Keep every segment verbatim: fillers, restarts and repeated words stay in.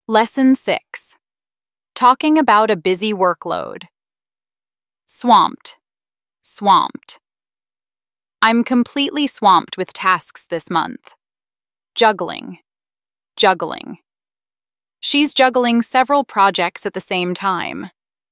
Lesson six. Talking about a busy workload. Swamped. Swamped. I'm completely swamped with tasks this month. Juggling. Juggling. She's juggling several projects at the same time.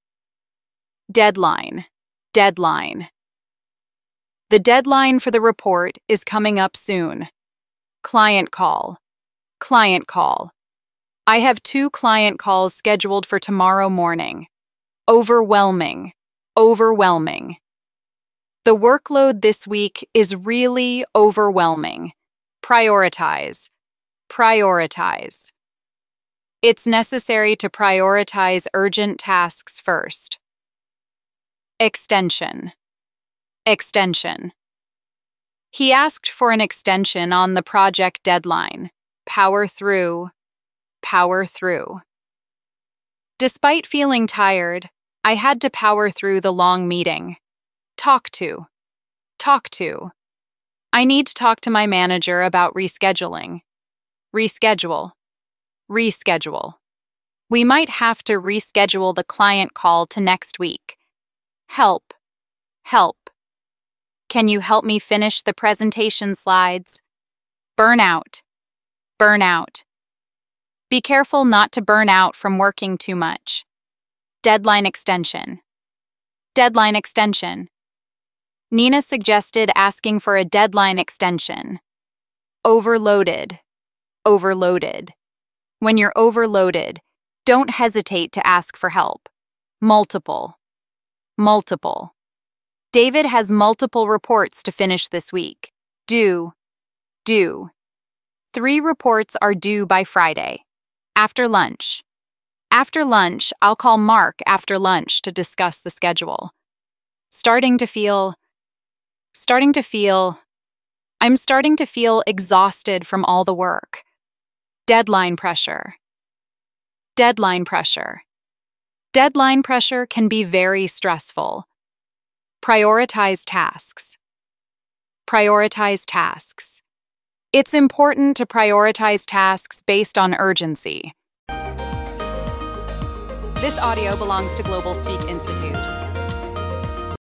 Deadline. Deadline. The deadline for the report is coming up soon. Client call. Client call. I have two client calls scheduled for tomorrow morning. Overwhelming. Overwhelming. The workload this week is really overwhelming. Prioritize. Prioritize. It's necessary to prioritize urgent tasks first. Extension. Extension. He asked for an extension on the project deadline. Power through. Power through. Despite feeling tired, I had to power through the long meeting. Talk to. Talk to. I need to talk to my manager about rescheduling. Reschedule. Reschedule. We might have to reschedule the client call to next week. Help. Help. Can you help me finish the presentation slides? Burnout. Burnout. Be careful not to burn out from working too much. Deadline extension. Deadline extension. Nina suggested asking for a deadline extension. Overloaded. Overloaded. When you're overloaded, don't hesitate to ask for help. Multiple. Multiple. David has multiple reports to finish this week. Due. Due. Three reports are due by Friday. After lunch. After lunch, I'll call Mark after lunch to discuss the schedule. Starting to feel... Starting to feel... I'm starting to feel exhausted from all the work. Deadline pressure. Deadline pressure. Deadline pressure can be very stressful. Prioritize tasks. Prioritize tasks. It's important to prioritize tasks based on urgency. This audio belongs to Global Speak Institute.